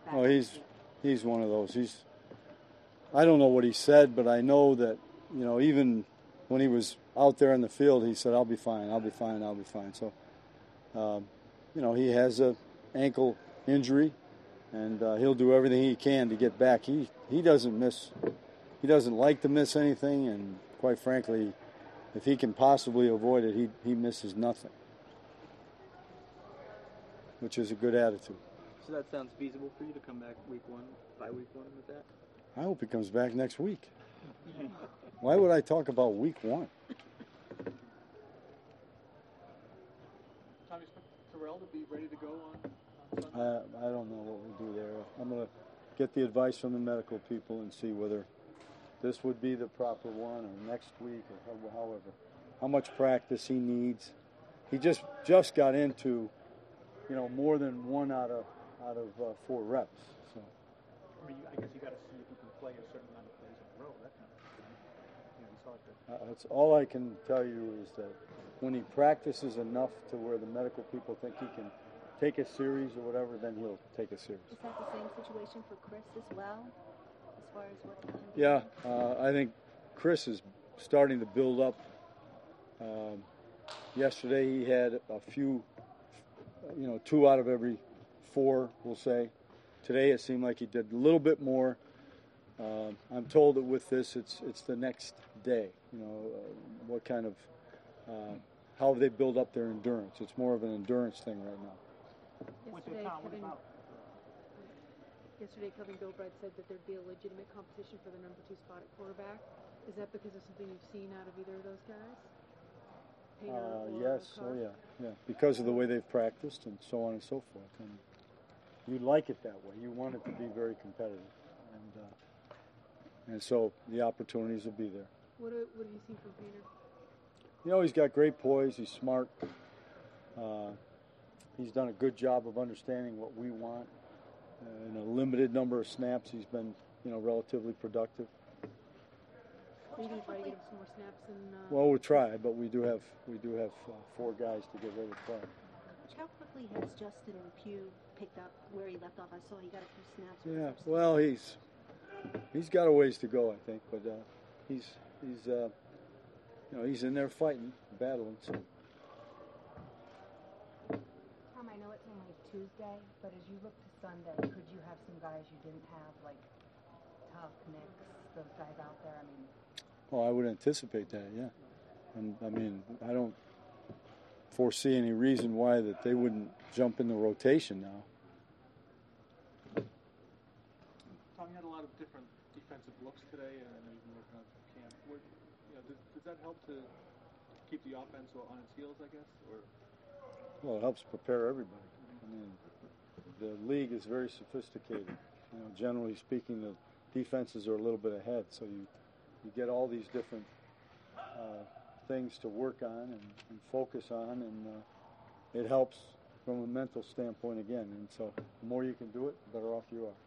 back. Oh, he's one of those. I don't know what he said, but I know that, even when he was out there in the field, he said, I'll be fine, I'll be fine, I'll be fine. So, he has a ankle injury, and he'll do everything he can to get back. He doesn't miss. He doesn't like to miss anything, and quite frankly, if he can possibly avoid it, he misses nothing, which is a good attitude. So that sounds feasible for you to come back by week one with that? I hope he comes back next week. Why would I talk about week one? Tom, you expect Terrell to be ready to go on Sunday? I don't know what we'll do there. I'm going to get the advice from the medical people and see whether this would be the proper one or next week or however. How much practice he needs. He just got into, more than 1 out of 4 reps. So. I mean, I guess you got to see if you can play a certain amount of plays in a row, that kind of thing. That's all I can tell you is that when he practices enough to where the medical people think he can take a series or whatever, then he'll take a series. Is that the same situation for Chris as well, as far as what he can do? Yeah, I think Chris is starting to build up. Yesterday he had a few, 2 out of every 4, we'll say. Today it seemed like he did a little bit more. I'm told that with this, it's the next day. What kind of how they build up their endurance. It's more of an endurance thing right now. Yesterday, Kevin Gilbride said that there'd be a legitimate competition for the number 2 spot at quarterback. Is that because of something you've seen out of either of those guys? Yes. Oh, yeah. Because of the way they've practiced and so on and so forth. And you like it that way. You want it to be very competitive, and so the opportunities will be there. What have you seen from Painter? He's got great poise. He's smart. He's done a good job of understanding what we want. In a limited number of snaps, he's been, relatively productive. Are you going to try to get him some more snaps? Well, we'll try, but we do have 4 guys to get ready to play. How quickly has Justin Pugh picked up where he left off? I saw he got a few snaps. Yeah, well, he's got a ways to go, I think, but he's in there fighting, battling. So. Tom, I know it's only Tuesday, but as you look to Sunday, could you have some guys you didn't have, like Tuck, Nix, those guys out there? Oh, I would anticipate that, yeah. And I don't foresee any reason why that they wouldn't jump in the rotation now. Tom, you had a lot of different defensive looks today, and I know you've been working on camp. Does that help to keep the offense on its heels, I guess? Or? Well, it helps prepare everybody. The league is very sophisticated. Generally speaking, the defenses are a little bit ahead, so you get all these different things to work on and focus on, and it helps from a mental standpoint again. And so the more you can do it, the better off you are.